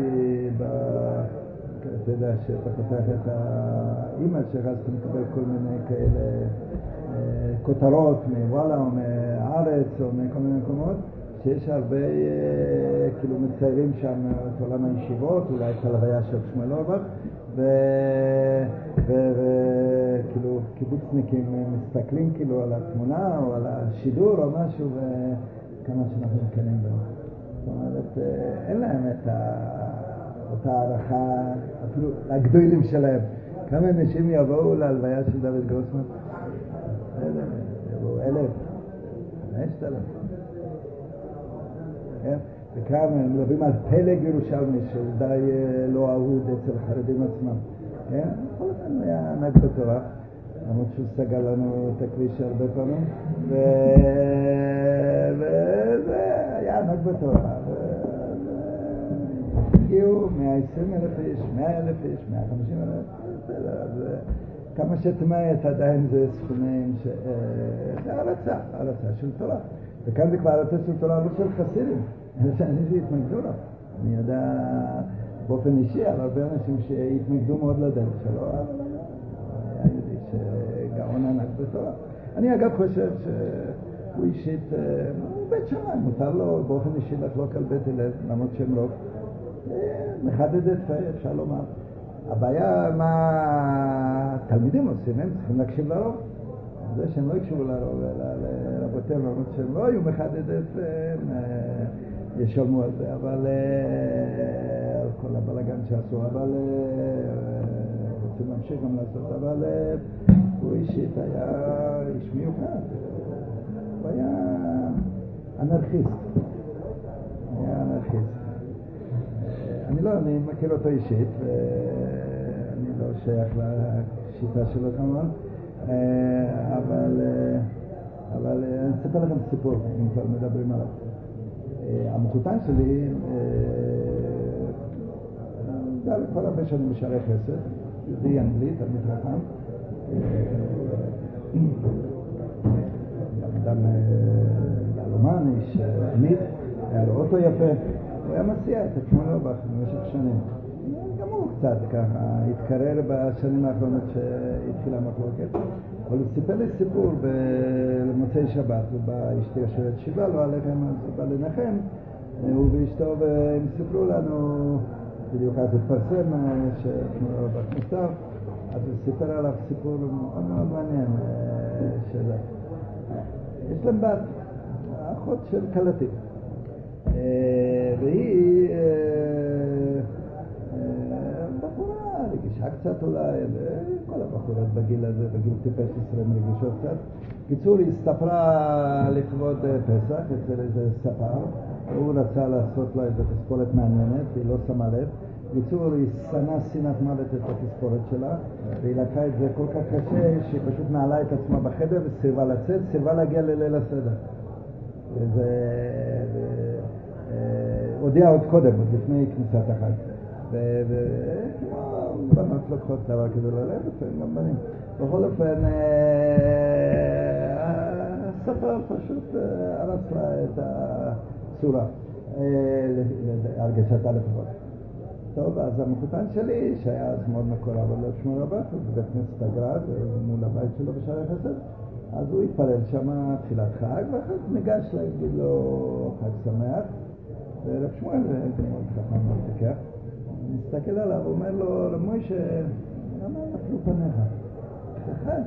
אתה יודע שאתה פותח את האימייל שלך, אז אתה מקבל כל מיני כאלה כותרות מוואלה או מהארץ או מכל מיני מקומות, שיש הרבה כאילו מציירים שם את עולם הישיבות, אולי את הלוויה של שמואל אורבך, וכאילו קיבוצניקים מסתכלים כאילו על התמונה או על השידור או משהו, וכמה שאנחנו מכנים בהם. זאת אומרת, אין להם את אותה הערכה, אפילו הגדולים שלהם. כמה אנשים יבואו להלוויה של דוד גרוסמן? יבואו 1,000, 5,000. וכמה הם מדברים על פלג ירושלמי שהוא די לא אהוד אצל החרדים עצמם. בכל אופן היה ענק בתורה. למרות שהוא סגר לנו את הכביש הרבה פעמים, והיה ענק בתורה. הגיעו 120,000 איש, 100,000 איש, 150,000, אז כמה שתמעט עדיין זה סכומים זה הרצה של תורה. וכאן זה כבר הרצה של תורה לא של חסידים, אלא שאנשים שהתמקדו לו. אני יודע באופן אישי על הרבה אנשים שהתמקדו מאוד לדרך שלו, אבל היה יהודי שגאון ענק בתורה. אני אגב חושב שהוא אישית, הוא בית שמיים, מותר לו באופן אישי לחלוק על בית הלל, למרות שהם לא מחדד את זה, אפשר לומר. הבעיה מה תלמידים עושים, הם צריכים להקשיב לרוב. זה שהם לא יקשיבו לרוב, אלא לרבותיהם, למרות שהם לא היו מחדד את זה, הם ישלמו על זה, אבל על כל הבלגן שעשו, אבל רוצים להמשיך גם לעשות, אבל הוא אישית היה איש מיוחד, הוא היה אנרכיסט, אני מכיר אותו אישית, ואני לא שייך לשיטה שלו כמובן, אבל אני אספר לכם סיפור, אם כבר מדברים עליו. המחותן שלי, גר כל הרבה שנים בשערי חסד, יהודי אנגלי, תלמיד חכם, אדם יעלומן, איש עמית, היה לו אוטו יפה, הוא היה מסיע את עצמו לאורבך במשך שנים. גם הוא קצת ככה התקרר בשנים האחרונות שהתחילה המחלוקת, אבל הוא סיפר לי סיפור במוצאי שבת, הוא בא אשתי יושבת שבעה, לא עליכם, אז הוא בא לנחם, הוא ואשתו, והם סיפרו לנו, בדיוק אז התפרסם ששמו אורבך נפטר, אז הוא סיפר עליו סיפור מאוד מאוד מעניין שזה. יש להם בת, האחות של קלטים. והיא בחורה רגישה קצת אולי, כל הבחורות בגיל הזה, בגיל טיפש 20 רגישות קצת. קיצור, היא הסתפרה לכבוד פסח אצל איזה ספר, הוא רצה לעשות לה איזו תספורת מעניינת, היא לא שמה לב. קיצור, היא שנאה שנאת מוות את התספורת שלה, והיא לקחה את זה כל כך קשה שהיא פשוט נעלה את עצמה בחדר וסירבה לצאת, סירבה להגיע לליל הסדר. וזה הודיע עוד קודם, עוד לפני כניסת החג. וכמו בנות לוקחות דבר כזה לא לב, לפעמים גם בנים. בכל אופן, הספר פשוט הרס לה את הצורה, להרגשתה לפחות. טוב, אז המחותן שלי, שהיה אז מאוד מקורב על שמו רבך, בבית כנסת הגרד, מול הבית שלו בשערי חסד, אז הוא התפלל שם תחילת חג, ואחר ניגש להגיד לו חג שמח, ורב שמואל מאוד חכם מתווכח, מסתכל עליו, הוא אומר לו, רב מוישה, למה נפלו פניך? חג.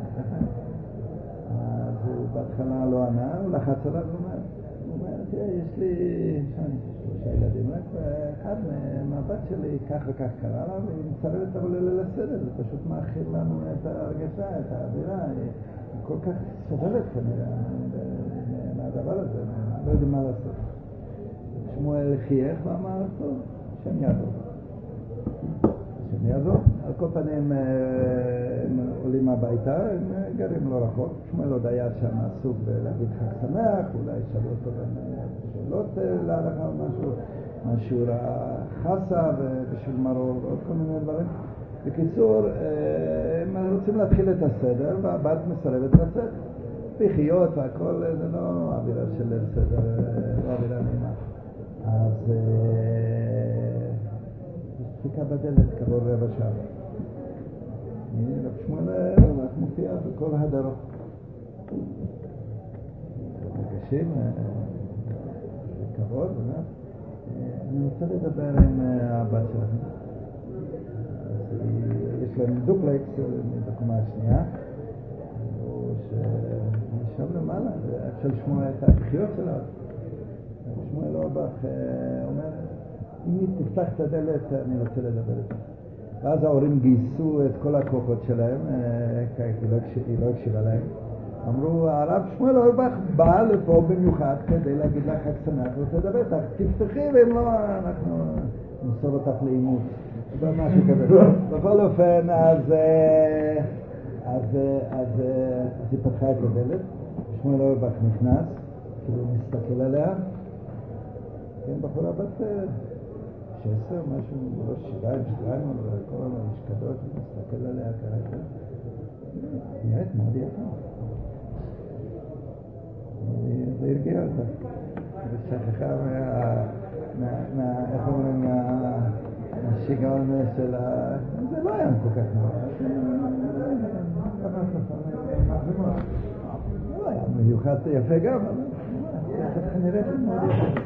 אז הוא בהתחלה לא ענה, הוא לחץ עליו, הוא אומר, תראה, יש לי 3 ילדים, רק אחד מהבת שלי כך וכך קרה לה, והיא מצטרפת אבל ליל הסדר, זה פשוט מאכיל לנו את ההרגשה, את האווירה, היא כל כך סובלת כנראה מהדבר הזה, לא יודעים מה לעשות. שמואל חייך ואמר, טוב, שם יעזור. שם יעזור. על כל פנים הם עולים הביתה, הם גרים לא רחוק. שמואל עוד היה שם עסוק בלהגיד חג שמח, אולי שאלו אותו שאלות להלכה או משהו, מהשיעור החסה ובשביל מרור ועוד כל מיני דברים. בקיצור, הם רוצים להתחיל את הסדר, והבת מסרבת לצאת. פחיות והכל, זה לא אווירה של סדר, לא אווירה נעימה. אז חיכה בדלת כעבור רבע שעה. רב שמואל רק מופיע בכל הדרות. מרגשים, כבוד, אני רוצה לדבר עם הבת שלכם. יש להם דופלקס בקומה השנייה, שם למעלה, אפשר לשמוע את הבחיות שלה. שמואל אורבך אומר, אם תפתח את הדלת, אני רוצה לדבר איתה. ואז ההורים גייסו את כל הכוחות שלהם, כי היא לא הקשיבה להם. אמרו, הרב שמואל אורבך בא לפה במיוחד כדי להגיד לך חג שמח, רוצה לדבר איתך, תפתחי ואם לא, אנחנו נמסור אותך לאימות. משהו כזה. בכל אופן, אז היא פתחה את הדלת, שמואל אוירבך נכנס, כאילו מסתכל עליה, כן, בחורה בת 16, משהו, לא 7, כל המשקדות, מסתכל עליה כרגע, נראית מאוד יפה. זה הרגיע אותה, ושכחה איך אומרים, מהשיגעון של זה לא היה כל כך נורא. לא היה מיוחד יפה גם, אבל ככה נראית מאוד יפה.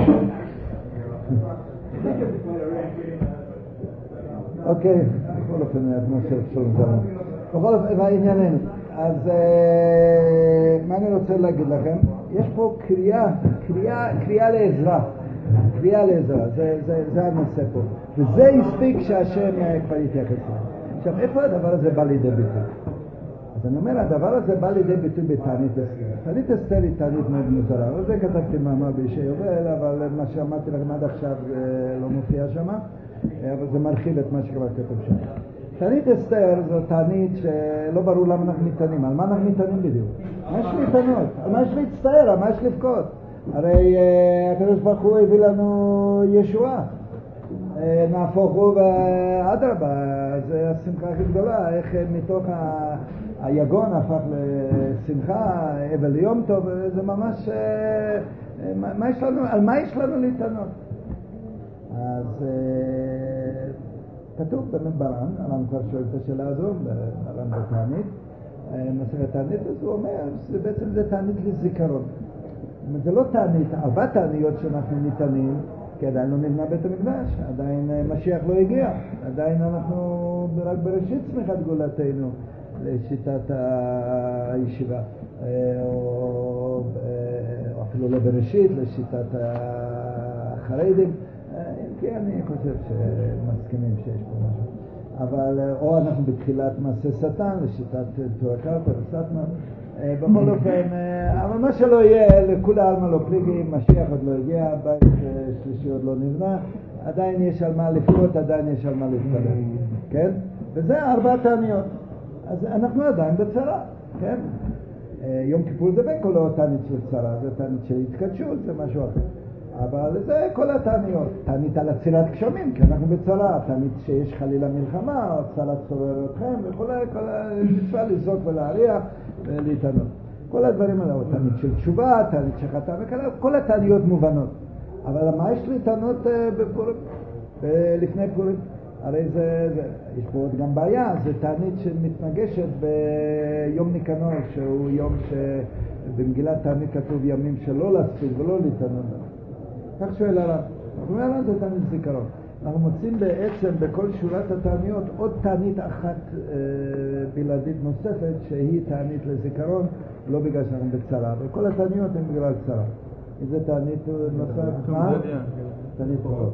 אוקיי, בכל אופן, מה שאפשר לדבר. בכל אופן, בענייננו. אז מה אני רוצה להגיד לכם? יש פה קריאה לעזרה. קריאה לעזרה, זה הנושא פה. וזה הספיק שהשם כבר יתייחס לה. עכשיו, איפה הדבר הזה בא לידי ביטוי? אז אני אומר, הדבר הזה בא לידי ביטוי בתענית אסתר. תענית אסתר היא תענית מאוד מוזרה. אבל זה כתבתי מאמר בישי יובל, אבל מה שאמרתי לכם עד עכשיו לא מופיע שם, אבל זה מרחיב את מה שכבר כתוב שם. תענית אסתר זו תענית שלא ברור למה אנחנו מתענים. על מה אנחנו מתענים בדיוק? מה יש להתענות? על מה יש להצטער? על מה יש לבכות? הרי הקדוש ברוך הוא הביא לנו ישועה. נהפוך הוא ואדרבה, זה השמחה הכי גדולה, איך מתוך היגון הפך לשמחה, אבל יום טוב, זה ממש, על מה יש לנו להתענות? אז כתוב במדברן, הר"ן כבר שואל את השאלה הזו, הר"ן בתענית, מסכת תענית, אז הוא אומר, בעצם זה תענית לזיכרון. זה לא תענית, 4 תעניות שאנחנו ניתנים, כי עדיין לא נבנה בית המקדש, עדיין משיח לא הגיע, עדיין אנחנו רק בראשית צמיחת גאולתנו לשיטת הישיבה, או אפילו לא בראשית, לשיטת החרדים, כי אני חושב שמסכימים שיש פה משהו. אבל, או אנחנו בתחילת מעשה שטן, לשיטת תורה קרתא וסטמן, בכל אופן, אבל מה שלא יהיה, לכולי עלמא לא פליגי, משיח עוד לא הגיע, בית שלישי עוד לא נבנה, עדיין יש על מה לפרוט, עדיין יש על מה להתפלל, כן? וזה 4 תעניות. אז אנחנו עדיין בצרה, כן? יום כיפור זה בין כל תענית של צרה, זה תענית של התקדשות, זה משהו אחר. אבל זה כל התעניות. תענית על עצירת גשמים, כי אנחנו בצרה. תענית שיש חלילה מלחמה, או צרה צורר אתכם, וכל המצווה לזעוק ולהריח ולהתענות. כל הדברים האלה, תענית של תשובה, תענית של חטא וכאלה, כל התעניות מובנות. אבל מה יש להתענות בפורים? לפני פורים? הרי יש פה עוד גם בעיה, זה תענית שמתנגשת ביום ניקנור, שהוא יום שבמגילת תענית כתוב ימים שלא להספיק ולא להתענות. כך שואל הרב, הוא אומר לנו זה תענית זיכרון. אנחנו מוצאים בעצם בכל שורת התעניות עוד תענית אחת בלעדית נוספת שהיא תענית לזיכרון, לא בגלל שאנחנו בצרה, וכל התעניות הן בגלל צרה. איזה תענית נוספת? מה? תענית פחות.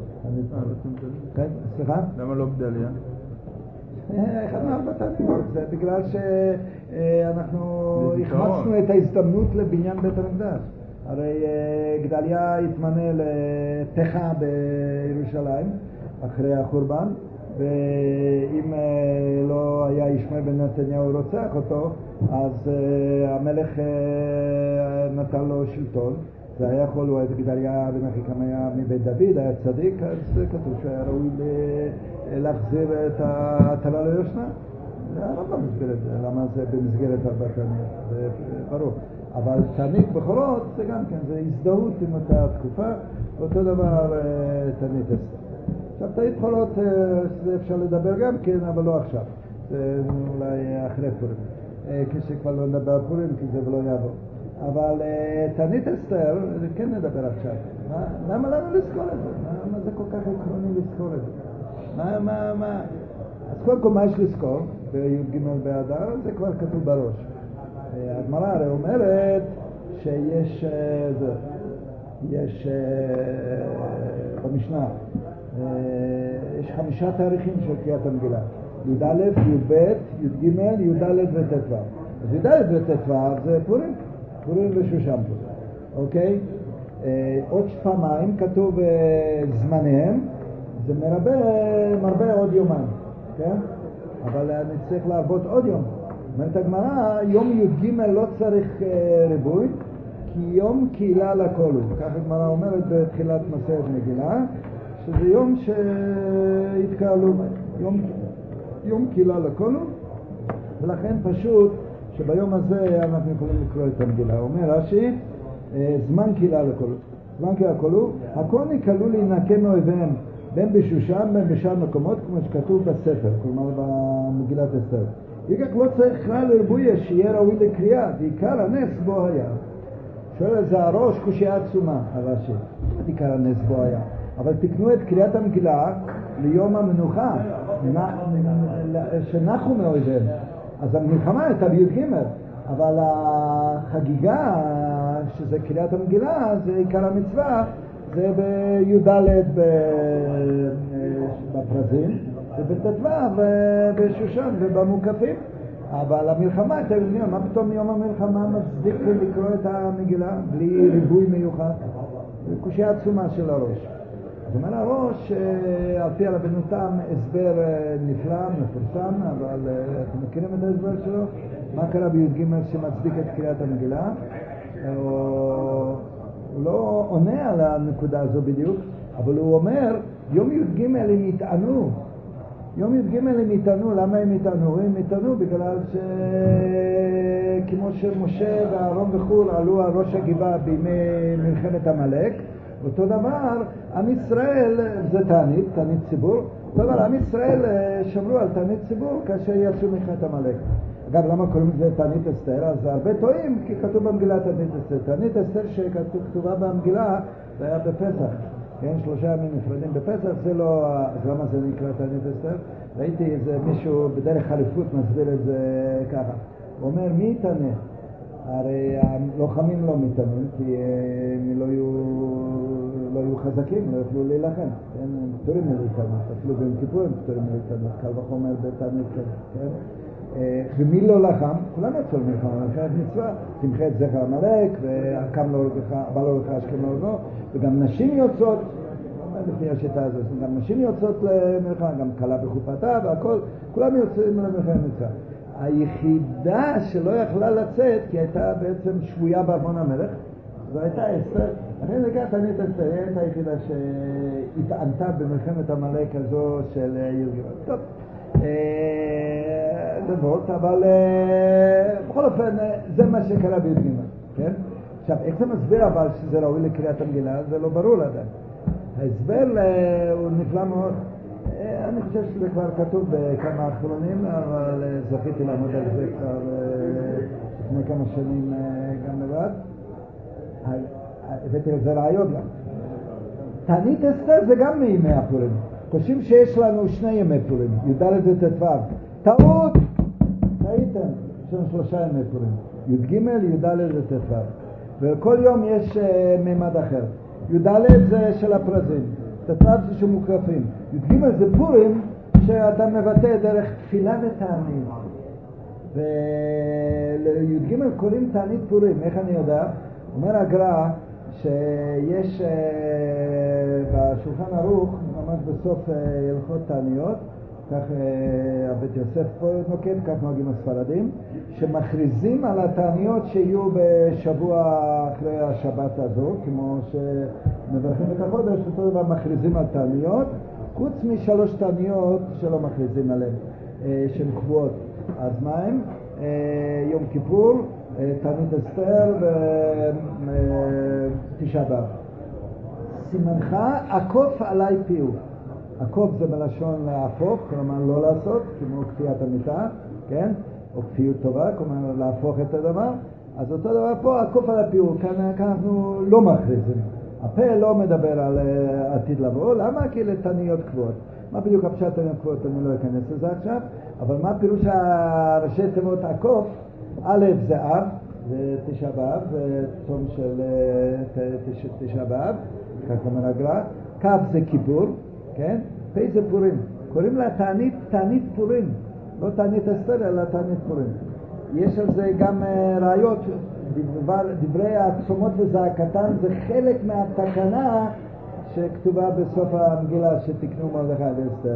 סליחה? למה לא בדליה? אחד מהרבה תעניות, זה בגלל שאנחנו החמצנו את ההזדמנות לבניין בית המקדש. הרי גדליה התמנה לפחה בירושלים אחרי החורבן, ואם לא היה ישמעאל בן נתניהו רוצח אותו, אז המלך נתן לו שלטון. זה היה יכול, הוא גדליה בן אחיקם היה מבית דוד, היה צדיק, אז כתוב שהיה ראוי להחזיר את העטרה ליושנה. זה לא במסגרת, למה זה במסגרת 4 תעניות, זה ברור. אבל תענית בכורות זה גם כן, זה הזדהות עם אותה תקופה, אותו דבר תענית אסתר. עכשיו תענית בכורות זה אפשר לדבר גם כן, אבל לא עכשיו, זה אולי אחרי פורים, כשכבר לא נדבר פורים כי זה לא יעבור. אבל תענית אסתר, כן נדבר עכשיו. למה לנו לזכור את זה? מה זה כל כך עקרוני לזכור את זה? אז קודם כל מה יש לזכור? בי"ג באדר זה כבר כתוב בראש. הגמרא הרי אומרת שיש במשנה יש 5 תאריכים של קריאת המגילה, י"א, י"ב, י"ג, י"ד וט"ו. אז י"ד וט"ו זה פורים ושושן פורים, אוקיי? עוד פעמיים כתוב זמניהם, זה מרבה עוד יומיים, כן? אבל אני צריך להרבות עוד יום, אומרת הגמרא, יום י"ג לא צריך ריבוי, כי יום קהילה לכל הוא. כך הגמרא אומרת בתחילת מסכת מגילה, שזה יום שהתקהלו, יום קהילה לכל הוא, ולכן פשוט שביום הזה אנחנו יכולים לקרוא את המגילה. אומר רש"י, זמן קהילה לכל הוא. זמן קהילה לכל הוא, הכל נקהלו להינקה מאויביהם, בין בשושן בין בשאר מקומות, כמו שכתוב בספר, כלומר במגילת אסתר. יגק לא צריך כלל לריבוי שיהיה ראוי לקריאה, ועיקר הנס בו היה. שואל על זה הראש קושיה עצומה, הרש"י. מה עיקר הנס בו היה? אבל תקנו את קריאת המגילה ליום המנוחה, שנחו מאויביהם. אז המלחמה הייתה בי"ג, אבל החגיגה, שזה קריאת המגילה, זה עיקר המצווה, זה בי"ד בפרזים, ובט"ו בשושן ובמוקפים. אבל המלחמה הייתה בי"ג, מה פתאום יום המלחמה מצדיק לקרוא את המגילה בלי ריבוי מיוחד? זה קושיה עצומה של הראש. זאת אומרת, הראש, על פי רבנו תם, הסבר נפלא, מפורסם, אבל אתם מכירים את ההסבר שלו? מה קרה בי"ג שמצדיק את קריאת המגילה? הוא לא עונה על הנקודה הזו בדיוק, אבל הוא אומר, יום י"ג הם יטענו. יום י"ג הם יטענו, למה הם יטענו? הם יטענו בגלל כמו שמשה ואהרון וחור עלו על ראש הגבעה בימי מלחמת עמלק, אותו דבר, עם ישראל, זה תענית ציבור, אותו דבר, עם ישראל שמרו על תענית ציבור כאשר יצאו מלחמת עמלק. אגב, למה קוראים לזה תענית אסתר? אז הרבה טועים, כי כתוב במגילה תענית אסתר. תענית אסתר שכתובה במגילה, זה היה בפסח. כן, 3 ימים נפרדים בפסח, זה לא, אז למה זה נקרא תענית אסתר? ראיתי איזה מישהו בדרך חליפות מסביר את זה ככה. הוא אומר, מי יתענה? הרי הלוחמים לא מתענים, כי הם לא יהיו חזקים, לא יוכלו להילחם. הם פטורים מלהתענות, אפילו ביום כיפור הם פטורים מלהתענות, קל וחומר בתענית כן? ומי לא לחם? כולם יצאו למלחמה, מלחמת מצווה, תמחה את זכר עמלק, והקם לא הולך, הבא לא הולך, השכם לא הולך, וגם נשים יוצאות, לפי השיטה הזאת, גם נשים יוצאות למלחמה, גם קלה בחופתה והכל, כולם יוצאים למלחמת מצווה. היחידה שלא יכלה לצאת, כי הייתה בעצם שבויה בארמון המלך, זו הייתה אסתר. לכן זה ככה תענית אסתר, היא הייתה היחידה שהתענתה במלחמת עמלק הזו של י"ג. טוב. דבות, אבל בכל אופן זה מה שקרה בי"ג, כן? עכשיו, איך זה מסביר אבל שזה ראוי לקריאת המגילה? זה לא ברור עדיין. ההסבר הוא נפלא מאוד. אני חושב שזה כבר כתוב בכמה אחרונים, אבל זכיתי לעמוד על זה כבר לפני כמה שנים גם לבד. הבאתי על זה ראיות גם. תענית אסתר זה גם מימי הפורים. חושבים שיש לנו 2 ימי פורים, י"ד וט"ו. טעות! טעיתם, יש לנו 3 ימי פורים. י"ג, י"ד וט"ו. וכל יום יש מימד אחר. י"ד זה של הפרזים, ט"ו זה של מוקרפים. י"ג זה פורים שאתה מבטא דרך תפילה ותענית. ולי"ג קוראים תענית פורים, איך אני יודע? אומר הגר"א שיש בשולחן ערוך, ממש בסוף הלכות תעניות, כך הבית יוסף פה נוקט, כך נוהגים הספרדים, שמכריזים על התעניות שיהיו בשבוע אחרי השבת הזו, כמו שמברכים את החודש, אותו דבר מכריזים על תעניות, חוץ מ3 תעניות שלא מכריזים עליהן, שהן קבועות. אז מה הם? יום כיפור, תענית אסתר ותשעה באב. סימנך עקוף עליי פיהו. עקוף זה בלשון להפוך, כלומר לא לעשות, כמו כפיית המיטה, כן? או כפיות טובה, כלומר להפוך את הדבר. אז אותו דבר פה, עקוף עליי פיהו. כאן אנחנו לא מכריזים. הפה לא מדבר על עתיד לבוא. למה? כי לתעניות קבועות. מה בדיוק הפשט תעניות קבועות? אני לא אכנס לזה עכשיו. אבל מה פירוש הראשי תיבות עקוף? א' זה אב, זה תשעה באב, זה צום של תשעה באב, כך אומר הגר"א. כ' זה כיפור, כן? פ' זה פורים. קוראים לה תענית פורים, לא תענית אסתר, אלא תענית פורים. יש על זה גם ראיות, דברי הצומות וזעקתן זה חלק מהתקנה שכתובה בסוף המגילה שתקנו מרדכי ואסתר.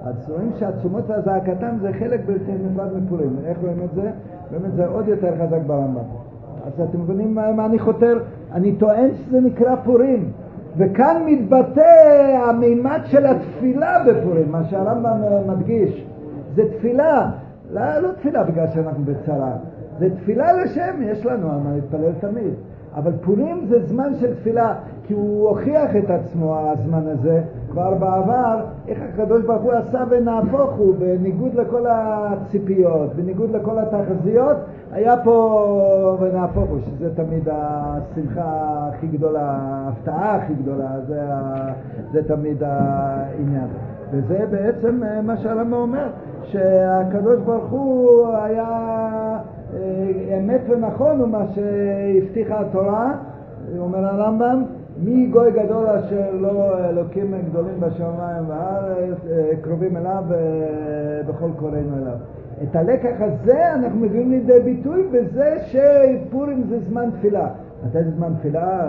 אז רואים שהתשומות והזעקתם זה חלק בלתי נפרד מפורים. איך רואים את זה? רואים את זה עוד יותר חזק ברמב"ם. אז אתם מבינים מה אני חותר? אני טוען שזה נקרא פורים. וכאן מתבטא המימד של התפילה בפורים, מה שהרמב"ם מדגיש. זה תפילה, לא תפילה בגלל שאנחנו בצרה. זה תפילה לשם, יש לנו על מה להתפלל תמיד. אבל פורים זה זמן של תפילה, כי הוא הוכיח את עצמו הזמן הזה כבר בעבר, איך הקדוש ברוך הוא עשה ונהפוך הוא, בניגוד לכל הציפיות, בניגוד לכל התחזיות, היה פה ונהפוך הוא, שזה תמיד השמחה הכי גדולה, ההפתעה הכי גדולה, זה תמיד העניין. וזה בעצם מה שהרמב"ם אומר, שהקדוש ברוך הוא היה אמת ונכון, הוא מה שהבטיחה התורה, אומר הרמב"ם, מי גוי גדול אשר לא אלוקים גדולים בשמיים והארץ, קרובים אליו בכל קוראינו אליו. את הלקח הזה אנחנו מביאים לידי ביטוי בזה שפורים זה זמן תפילה. מתי זה זמן תפילה?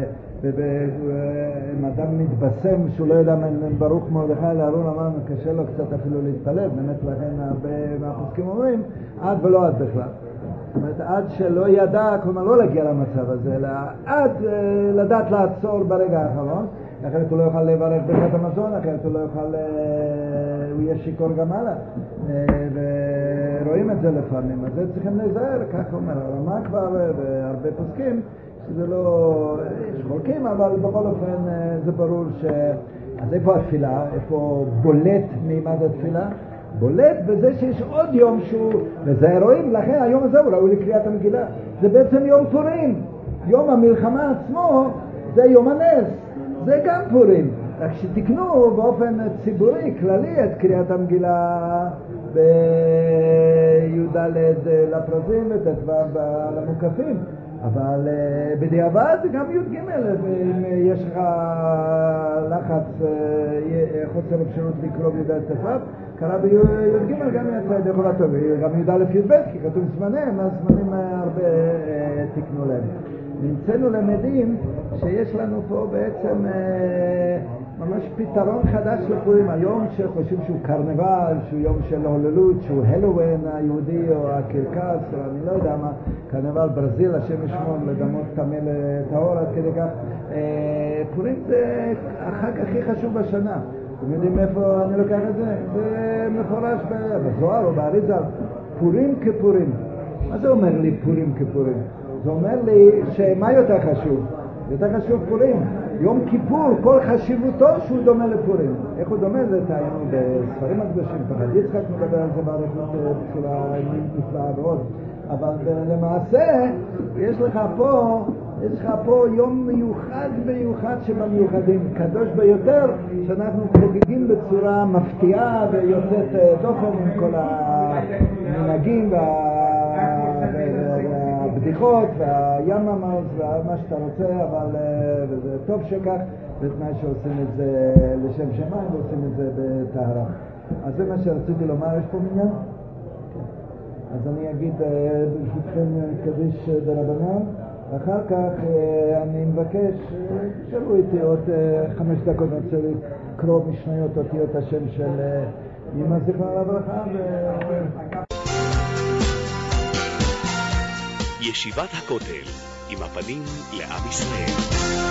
אם אדם מתבשם שהוא לא יודע ברוך מרדכי לאהרון, אמרנו קשה לו קצת אפילו להתפלל, באמת לכן הרבה מהפוסקים אומרים עד ולא עד בכלל. זאת אומרת, עד שלא ידע, כלומר לא להגיע למצב הזה, אלא עד לדעת לעצור ברגע האחרון, אחרת הוא לא יוכל לברך ברכת המזון, אחרת הוא לא יוכל, הוא יהיה שיקור גם הלאה, ורואים את זה לפעמים, אז זה צריכים להיזהר, כך אומר הרמ"א כבר, והרבה פוסקים, שזה לא, יש חולקים, אבל בכל אופן זה ברור אז איפה התפילה, איפה בולט מימד התפילה? בולט בזה שיש עוד יום שהוא, וזה רואים, לכן היום הזה הוא ראוי לקריאת המגילה. זה בעצם יום פורים. יום המלחמה עצמו זה יום הנס. זה גם פורים. רק שתקנו באופן ציבורי, כללי, את קריאת המגילה בי"ד לפרזים וט"ו למוקפים. אבל בדיעבד גם י"ג, אם יש לך לחץ, חוסר אפשרות לקרוא י"ד ט"ו, קרא בי"ג גם יצא ידי חובה טוב, גם י"א י"ב, כי כתוב זמניהם, אז זמנים הרבה תקנו להם. נמצאנו למדים שיש לנו פה בעצם ממש פתרון חדש לפורים. היום שחושבים שהוא קרנבל, שהוא יום של הוללות, שהוא הלווין היהודי או הקרקס, או אני לא יודע מה, קרנבל ברזיל, השם ישמור, לדמות טמא לטהור, עד כדי כך. פורים זה החג הכי חשוב בשנה. אתם יודעים איפה אני לוקח את זה? זה מפורש בזוהר או באריזל. פורים כפורים. מה זה אומר לי פורים כפורים? זה אומר לי שמה יותר חשוב? יותר חשוב פורים. יום כיפור, כל חשיבותו שהוא דומה לפורים. איך הוא דומה? זה תעיינו בספרים הקדושים. פחד יצחק מדבר על זה בעריכות בצורה נפלאה ועוד. אבל למעשה, יש לך פה יום מיוחד שבמיוחדים, קדוש ביותר, שאנחנו חוגגים בצורה מפתיעה ויוצאת דופן עם כל המנהגים והבדיחות והיממות ומה שאתה רוצה, אבל וזה טוב שכך, בתנאי שעושים את זה לשם שמיים ועושים את זה בטהרה. אז זה מה שרציתי לומר. יש פה מניין? אז אני אגיד ברשותכם קדיש דרבנן, אחר כך אני מבקש, תשאלו איתי עוד 5 דקות, אני רוצה לקרוא משניות אותיות השם של אמא זיכרונה לברכה. ישיבת הכותל, עם הפנים לעם ישראל.